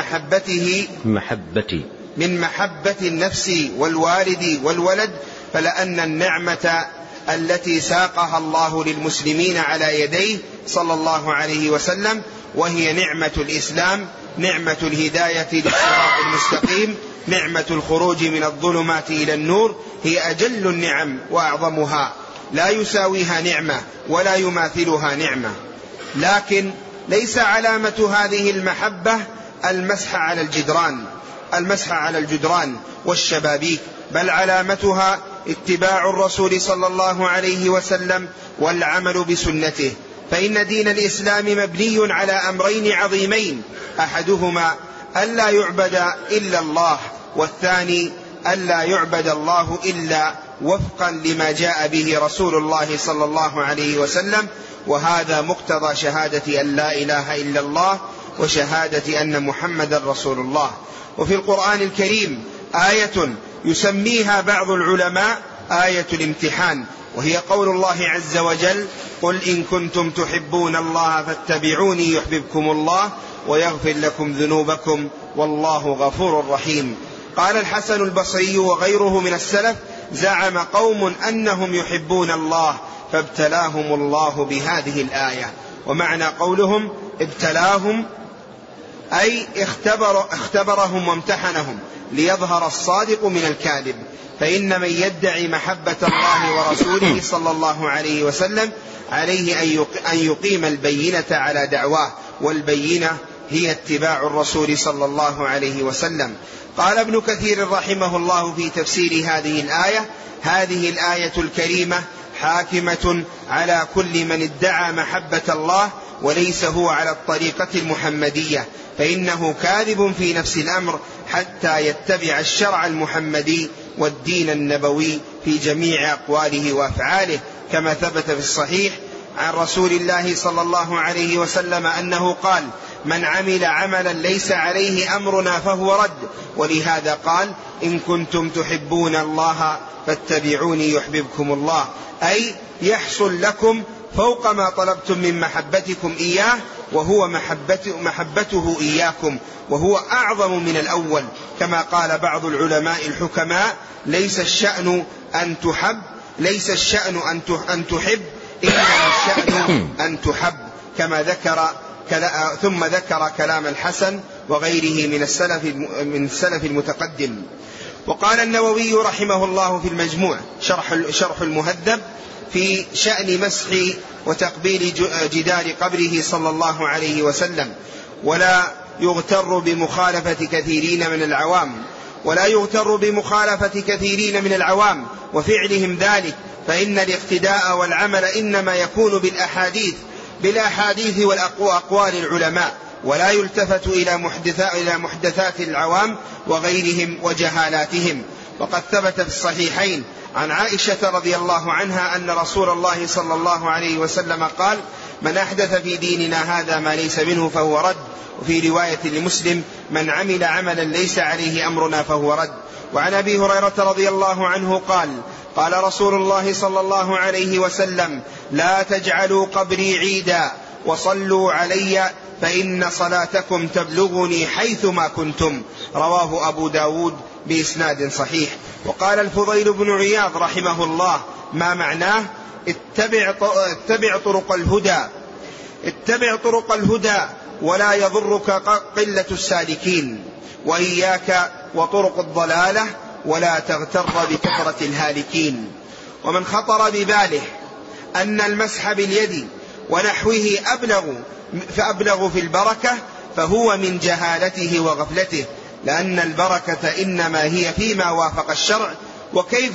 من محبة النفس والوالد والولد. فلأن النعمة التي ساقها الله للمسلمين على يديه صلى الله عليه وسلم، وهي نعمة الإسلام، نعمة الهداية للصراط المستقيم، نعمة الخروج من الظلمات إلى النور، هي أجل النعم وأعظمها، لا يساويها نعمة ولا يماثلها نعمة. لكن ليس علامة هذه المحبة المسح على الجدران والشبابيك، بل علامتها اتباع الرسول صلى الله عليه وسلم والعمل بسنته. فإن دين الإسلام مبني على أمرين عظيمين: أحدهما ألا يعبد إلا الله، والثاني ألا يعبد الله إلا وفقا لما جاء به رسول الله صلى الله عليه وسلم. وهذا مقتضى شهادة أن لا إله إلا الله وشهادة أن محمد رسول الله. وفي القرآن الكريم آية يسميها بعض العلماء آية الامتحان، وهي قول الله عز وجل: قل إن كنتم تحبون الله فاتبعوني يحببكم الله ويغفر لكم ذنوبكم والله غفور رحيم. قال الحسن البصري وغيره من السلف: زعم قوم أنهم يحبون الله فابتلاهم الله بهذه الآية. ومعنى قولهم ابتلاهم أي اختبرهم وامتحنهم ليظهر الصادق من الكاذب. فإن من يدعي محبة الله ورسوله صلى الله عليه وسلم عليه أن يقيم البينة على دعواه، والبينة هي اتباع الرسول صلى الله عليه وسلم. قال ابن كثير رحمه الله في تفسير هذه الآية: هذه الآية الكريمة حاكمة على كل من ادعى محبة الله وليس هو على الطريقة المحمدية، فإنه كاذب في نفس الأمر حتى يتبع الشرع المحمدي والدين النبوي في جميع أقواله وأفعاله، كما ثبت في الصحيح عن رسول الله صلى الله عليه وسلم أنه قال: من عمل عملا ليس عليه أمرنا فهو رد. ولهذا قال: إن كنتم تحبون الله فاتبعوني يحببكم الله، أي يحصل لكم فوق ما طلبتم من محبتكم إياه، وهو محبته إياكم، وهو أعظم من الأول. كما قال بعض العلماء الحكماء: ليس الشأن أن تحب، ليس الشأن أن تحب، إنما الشأن أن تحب. كما ذكر ثم ذكر كلام الحسن وغيره من السلف المتقدم. وقال النووي رحمه الله في المجموع شرح المهذب في شأن مسح وتقبيل جدار قبره صلى الله عليه وسلم: ولا يغتر بمخالفة كثيرين من العوام وفعلهم ذلك، فإن الاقتداء والعمل إنما يكون بالأحاديث وأقوال العلماء، ولا يلتفت إلى محدثات العوام وغيرهم وجهالاتهم. وقد ثبت في الصحيحين عن عائشة رضي الله عنها أن رسول الله صلى الله عليه وسلم قال: من أحدث في ديننا هذا ما ليس منه فهو رد. وفي رواية لمسلم: من عمل عملا ليس عليه أمرنا فهو رد. وعن أبي هريرة رضي الله عنه قال: قال رسول الله صلى الله عليه وسلم: لا تجعلوا قبري عيدا وصلوا علي فإن صلاتكم تبلغني حيثما كنتم. رواه أبو داود بإسناد صحيح. وقال الفضيل بن عياض رحمه الله: ما معناه؟ اتبع طرق الهدى ولا يضرك قلة السالكين، وإياك وطرق الضلالة ولا تغتر بكثرة الهالكين. ومن خطر بباله أن المسح باليد ونحوه فأبلغ في البركة فهو من جهالته وغفلته، لأن البركة إنما هي فيما وافق الشرع، وكيف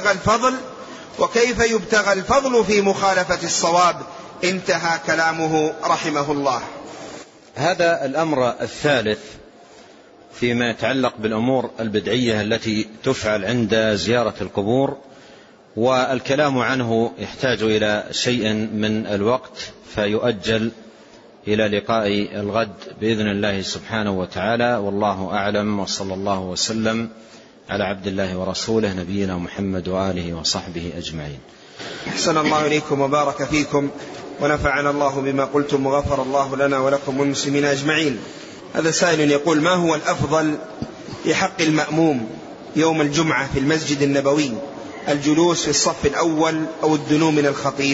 يبتغى الفضل في مخالفة الصواب. انتهى كلامه رحمه الله. هذا الأمر الثالث فيما يتعلق بالأمور البدعية التي تفعل عند زيارة القبور، والكلام عنه يحتاج إلى شيء من الوقت، فيؤجل إلى لقاء الغد بإذن الله سبحانه وتعالى، والله أعلم، وصلى الله وسلم على عبد الله ورسوله نبينا محمد وآله وصحبه أجمعين. أحسن الله إليكم وبارك فيكم، ونفعنا الله بما قلتم، وغفر الله لنا ولكم والمسلمين أجمعين. هذا سائل يقول: ما هو الأفضل في حق المأموم يوم الجمعة في المسجد النبوي، الجلوس في الصف الأول أو الدنو من الخطيب؟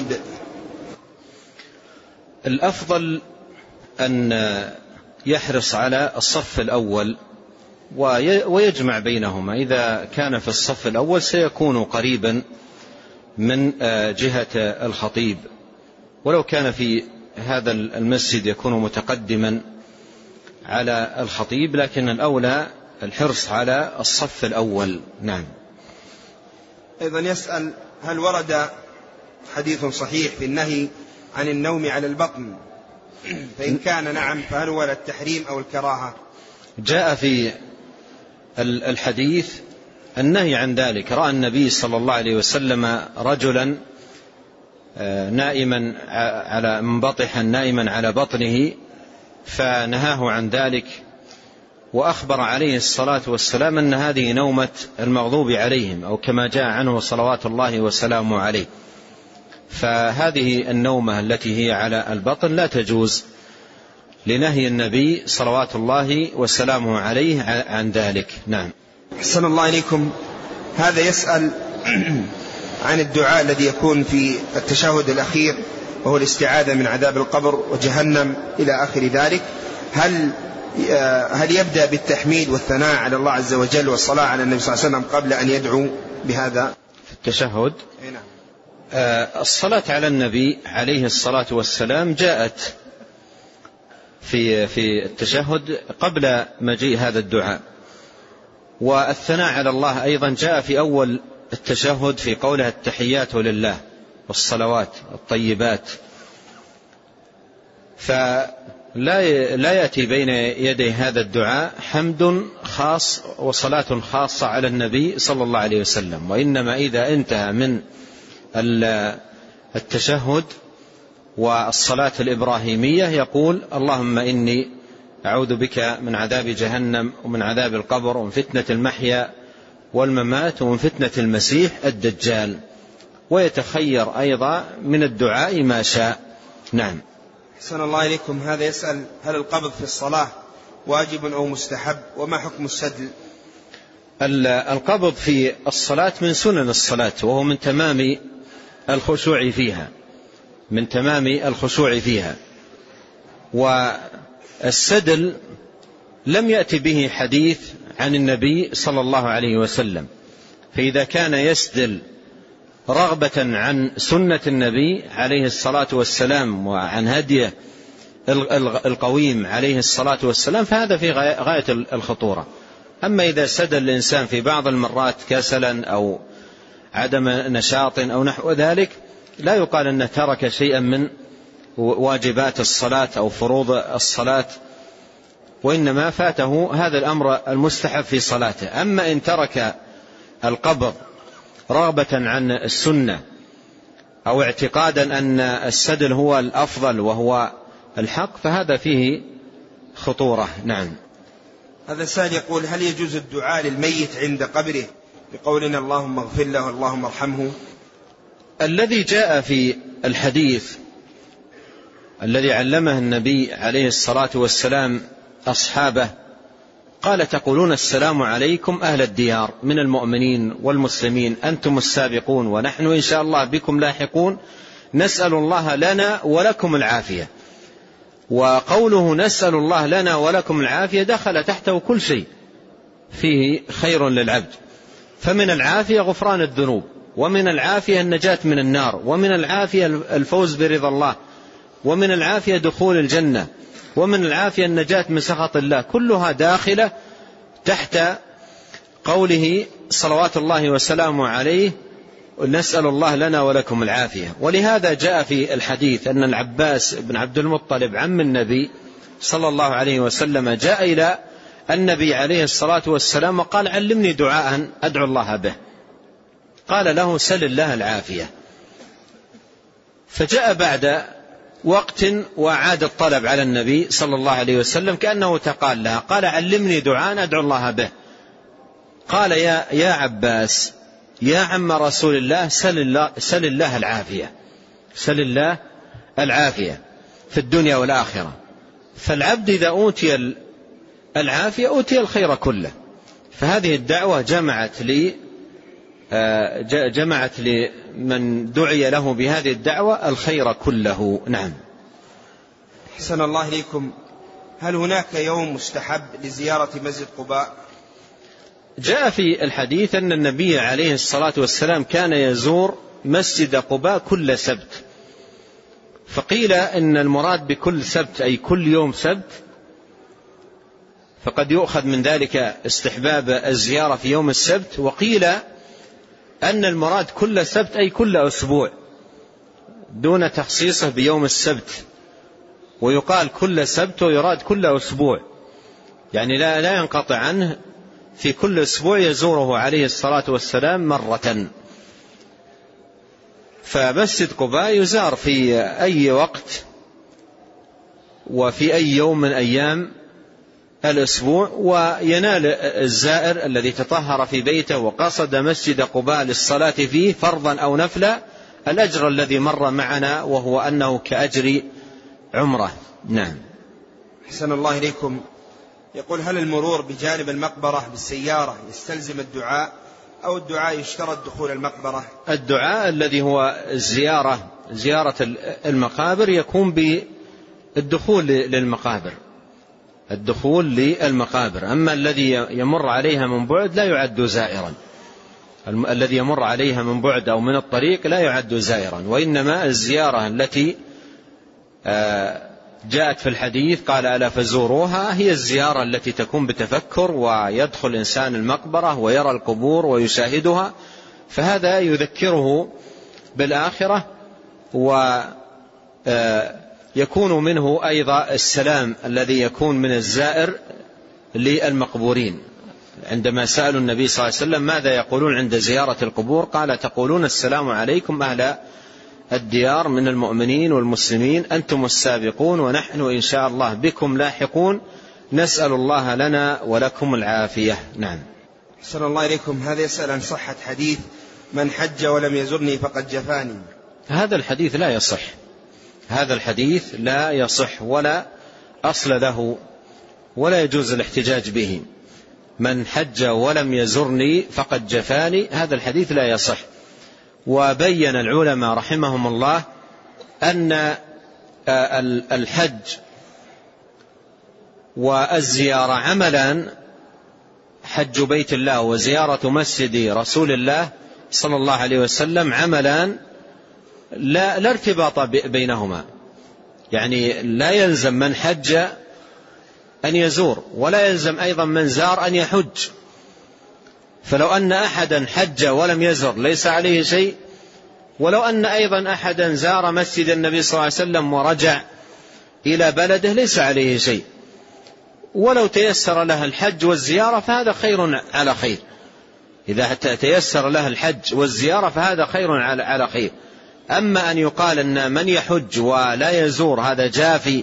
الأفضل أن يحرص على الصف الأول ويجمع بينهما. إذا كان في الصف الأول سيكون قريبا من جهة الخطيب، ولو كان في هذا المسجد يكون متقدما على الخطيب، لكن الأولى الحرص على الصف الأول. نعم. أيضا يسأل: هل ورد حديث صحيح في النهي عن النوم على البطن؟ فإن كان نعم، فهل هو التحريم أو الكراهة؟ جاء في الحديث النهي عن ذلك. رأى النبي صلى الله عليه وسلم رجلا نائما على منبطحا نائما على بطنه، فنهاه عن ذلك، وأخبر عليه الصلاة والسلام أن هذه نومة المغضوب عليهم، أو كما جاء عنه صلوات الله وسلامه عليه. فهذه النومة التي هي على البطن لا تجوز، لنهي النبي صلوات الله وسلامه عليه عن ذلك. نعم. أحسن الله إليكم. هذا يسأل عن الدعاء الذي يكون في التشهد الأخير، وهو الاستعاذة من عذاب القبر وجهنم إلى آخر ذلك. هل يبدأ بالتحميد والثناء على الله عز وجل والصلاة على النبي صلى الله عليه وسلم قبل أن يدعو بهذا في التشهد؟ نعم. الصلاة على النبي عليه الصلاة والسلام جاءت في التشهد قبل مجيء هذا الدعاء. والثناء على الله أيضا جاء في أول التشهد في قوله التحيات لله والصلوات الطيبات، فلا يأتي بين يدي هذا الدعاء حمد خاص وصلاة خاصة على النبي صلى الله عليه وسلم، وإنما إذا انتهى من التشهد والصلاة الإبراهيمية يقول اللهم إني أعوذ بك من عذاب جهنم ومن عذاب القبر ومن فتنة المحيا والممات ومن فتنة المسيح الدجال، ويتخير أيضا من الدعاء ما شاء. نعم. أحسن الله إليكم. هذا يسأل هل القبض في الصلاة واجب أو مستحب، وما حكم السدل؟ القبض في الصلاة من سنن الصلاة، وهو من تمام الخشوع فيها، من تمام الخشوع فيها. والسدل لم يأتي به حديث عن النبي صلى الله عليه وسلم، فإذا كان يسدل رغبة عن سنة النبي عليه الصلاة والسلام وعن هديه القويم عليه الصلاة والسلام فهذا في غاية الخطورة. أما إذا سدل الإنسان في بعض المرات كسلا أو عدم نشاط أو نحو ذلك لا يقال أنه ترك شيئا من واجبات الصلاة أو فروض الصلاة، وإنما فاته هذا الأمر المستحب في صلاته. أما إن ترك القبض رغبة عن السنة أو اعتقادا أن السدل هو الأفضل وهو الحق فهذا فيه خطورة. نعم. هذا سائل يقول هل يجوز الدعاء للميت عند قبره بقولنا اللهم اغفر له اللهم ارحمه؟ الذي جاء في الحديث الذي علمه النبي عليه الصلاة والسلام أصحابه قال تقولون السلام عليكم أهل الديار من المؤمنين والمسلمين أنتم السابقون ونحن إن شاء الله بكم لاحقون نسأل الله لنا ولكم العافية. وقوله نسأل الله لنا ولكم العافية دخل تحته كل شيء فيه خير للعبد، فمن العافية غفران الذنوب، ومن العافية النجاة من النار، ومن العافية الفوز برضا الله، ومن العافية دخول الجنة، ومن العافية النجاة من سخط الله، كلها داخلة تحت قوله صلوات الله وسلامه عليه نسأل الله لنا ولكم العافية. ولهذا جاء في الحديث أن العباس بن عبد المطلب عم النبي صلى الله عليه وسلم جاء إلى النبي عليه الصلاة والسلام وقال علمني دعاء أدعو الله به، قال له سل الله العافية. فجاء بعد وقت وعاد الطلب على النبي صلى الله عليه وسلم كأنه تقال لها، قال علمني دعاء أدعو الله به. قال يا عباس يا عم رسول الله سل الله العافية، سل الله العافية في الدنيا والآخرة. فالعبد إذا أوتي العافية أوتي الخير كله. فهذه الدعوة جمعت لمن دعي له بهذه الدعوة الخير كله. نعم. أحسن الله إليكم. هل هناك يوم مستحب لزيارة مسجد قباء؟ جاء في الحديث أن النبي عليه الصلاة والسلام كان يزور مسجد قباء كل سبت، فقيل إن المراد بكل سبت أي كل يوم سبت، فقد يؤخذ من ذلك استحباب الزيارة في يوم السبت، وقيل أن المراد كل سبت أي كل أسبوع دون تخصيصه بيوم السبت، ويقال كل سبت ويراد كل أسبوع، يعني لا ينقطع عنه، في كل أسبوع يزوره عليه الصلاة والسلام مرة. فمسجد قباء يزار في أي وقت وفي أي يوم من أيام الأسبوع، وينال الزائر الذي تطهر في بيته وقصد مسجد قباء للصلاة فيه فرضا أو نفلا الأجر الذي مر معنا، وهو أنه كأجر عمره. نعم. أحسن الله إليكم. يقول هل المرور بجانب المقبرة بالسيارة يستلزم الدعاء أو الدعاء يشترط دخول المقبرة؟ الدعاء الذي هو زيارة المقابر يكون بالدخول للمقابر، الدخول للمقابر. أما الذي يمر عليها من بعد لا يعد زائرا، الذي يمر عليها من بعد أو من الطريق لا يعد زائرا، وإنما الزيارة التي جاءت في الحديث قال ألا فزوروها، هي الزيارة التي تكون بتفكر، ويدخل الإنسان المقبرة ويرى القبور ويشاهدها، فهذا يذكره بالآخرة، ويكون منه أيضا السلام الذي يكون من الزائر للمقبورين. عندما سألوا النبي صلى الله عليه وسلم ماذا يقولون عند زيارة القبور، قال تقولون السلام عليكم أهل الديار من المؤمنين والمسلمين، أنتم السابقون ونحن إن شاء الله بكم لاحقون، نسأل الله لنا ولكم العافية. نعم. أحسن الله إليكم. هذا يسأل عن صحة حديث من حج ولم يزرني فقد جفاني. هذا الحديث لا يصح، هذا الحديث لا يصح ولا أصل له ولا يجوز الاحتجاج به. من حج ولم يزرني فقد جفاني، هذا الحديث لا يصح. وبين العلماء رحمهم الله أن الحج والزيارة عملان، حج بيت الله وزيارة مسجد رسول الله صلى الله عليه وسلم عملان لا ارتباط بينهما، يعني لا يلزم من حج أن يزور، ولا يلزم أيضا من زار أن يحج. فلو أن أحدا حج ولم يزر ليس عليه شيء، ولو أن أيضا أحدا زار مسجد النبي صلى الله عليه وسلم ورجع إلى بلده ليس عليه شيء. ولو تيسر له الحج والزيارة فهذا خير على خير، إذا تيسر له الحج والزيارة فهذا خير على خير. أما أن يقال أن من يحج ولا يزور هذا جافي،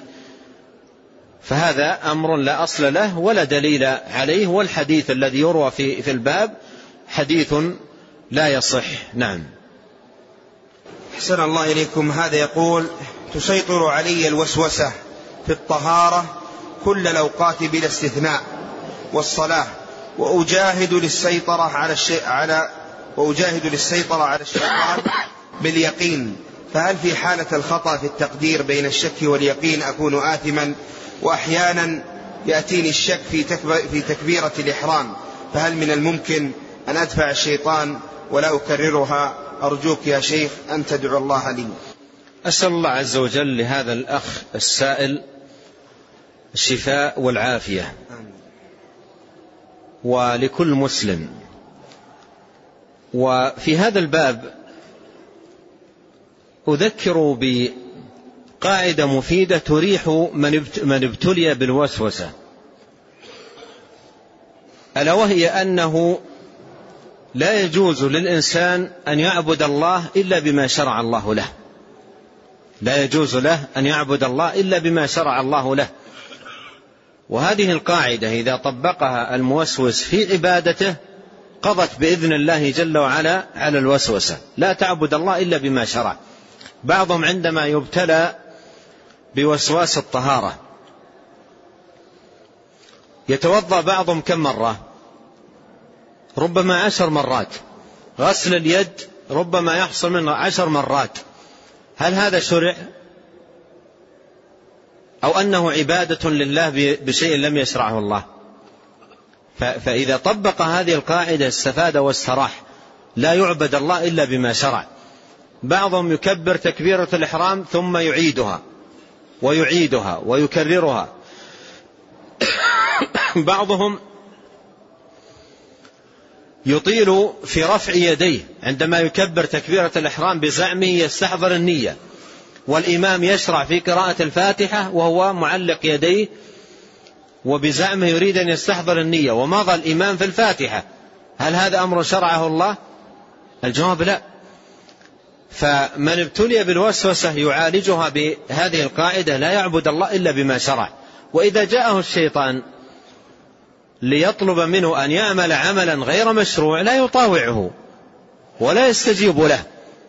فهذا أمر لا أصل له ولا دليل عليه، والحديث الذي يروى في الباب حديث لا يصح. نعم. أحسن الله إليكم. هذا يقول تسيطر علي الوسوسة في الطهارة كل الأوقات بلا استثناء والصلاة، وأجاهد للسيطرة على الشيطان باليقين، فهل في حالة الخطأ في التقدير بين الشك واليقين أكون آثما؟ وأحيانا يأتيني الشك في تكبيرة الإحرام، فهل من الممكن أن أدفع الشيطان ولا أكررها؟ أرجوك يا شيخ أن تدعو الله لي. أسأل الله عز وجل لهذا الأخ السائل الشفاء والعافية، ولكل مسلم. وفي هذا الباب أذكر بقاعدة مفيدة تريح من ابتلي بالوسوسة، ألا وهي أنه لا يجوز للإنسان أن يعبد الله إلا بما شرع الله له، لا يجوز له أن يعبد الله إلا بما شرع الله له. وهذه القاعدة إذا طبقها الموسوس في عبادته قضت بإذن الله جل وعلا على الوسوسة. لا تعبد الله إلا بما شرع. بعضهم عندما يبتلى بوسواس الطهارة يتوضأ بعضهم كم مرة؟ ربما 10 مرات. غسل اليد ربما يحصل منه 10 مرات. هل هذا شرع أو أنه عبادة لله بشيء لم يشرعه الله؟ فإذا طبق هذه القاعدة استفاد واستراح. لا يعبد الله إلا بما شرع. بعضهم يكبر تكبيرة الإحرام ثم يعيدها ويعيدها ويكررها. بعضهم يطيل في رفع يديه عندما يكبر تكبيرة الإحرام بزعمه يستحضر النية، والإمام يشرع في قراءة الفاتحة وهو معلق يديه وبزعمه يريد أن يستحضر النية، ومضى الإمام في الفاتحة. هل هذا أمر شرعه الله؟ الجواب لا. فمن ابتلي بالوسوسة يعالجها بهذه القاعدة: لا يعبد الله إلا بما شرع. وإذا جاءه الشيطان ليطلب منه أن يعمل عملا غير مشروع لا يطاوعه ولا يستجيب له.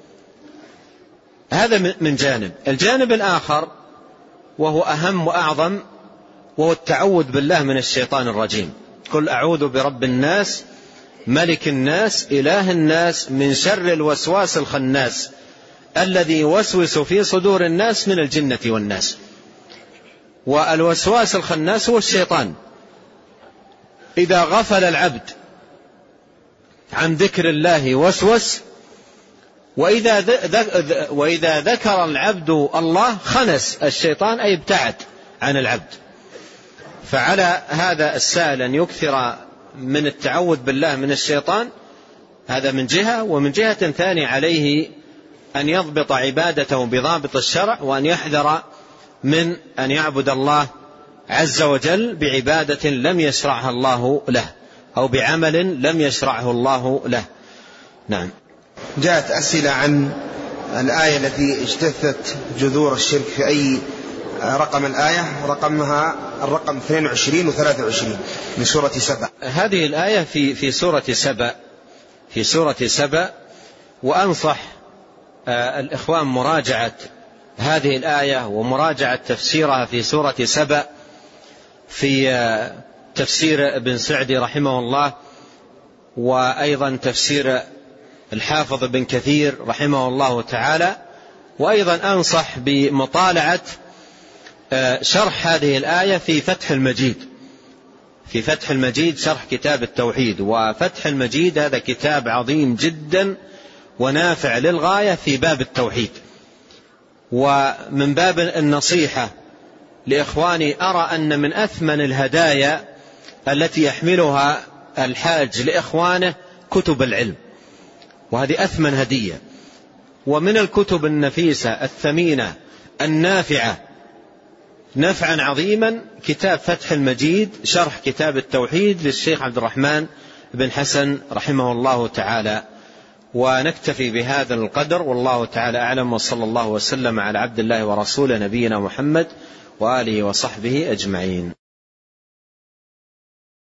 هذا من جانب. الجانب الآخر وهو أهم وأعظم وهو التعوذ بالله من الشيطان الرجيم. قل أعوذ برب الناس ملك الناس إله الناس من شر الوسواس الخناس الذي يوسوس في صدور الناس من الجنة والناس. والوسواس الخناس هو الشيطان. إذا غفل العبد عن ذكر الله وسوس وإذا ذكر العبد الله خنس الشيطان، أي ابتعد عن العبد. فعلى هذا السائل أن يكثر من التعوذ بالله من الشيطان، هذا من جهة. ومن جهة ثانية عليه أن يضبط عبادته بضابط الشرع، وأن يحذر من أن يعبد الله عز وجل بعبادة لم يشرعها الله له، أو بعمل لم يشرعه الله له. نعم. جاءت أسئلة عن الآية التي اجتثت جذور الشرك، في أي رقم الآية؟ رقمها الرقم 22 و23 من سورة سبأ. هذه الآية في سورة سبأ، وأنصح الإخوان مراجعة هذه الآية ومراجعة تفسيرها في سورة سبأ في تفسير ابن سعدي رحمه الله، وأيضا تفسير الحافظ بن كثير رحمه الله تعالى. وأيضا أنصح بمطالعة شرح هذه الآية في فتح المجيد شرح كتاب التوحيد. وفتح المجيد هذا كتاب عظيم جدا ونافع للغاية في باب التوحيد. ومن باب النصيحة لإخواني، أرى أن من أثمن الهدايا التي يحملها الحاج لإخوانه كتب العلم، وهذه أثمن هدية. ومن الكتب النفيسة الثمينة النافعة نفعا عظيما كتاب فتح المجيد شرح كتاب التوحيد للشيخ عبد الرحمن بن حسن رحمه الله تعالى. ونكتفي بهذا القدر، والله تعالى أعلم، وصلى الله وسلم على عبد الله ورسوله نبينا محمد وآله وصحبه أجمعين.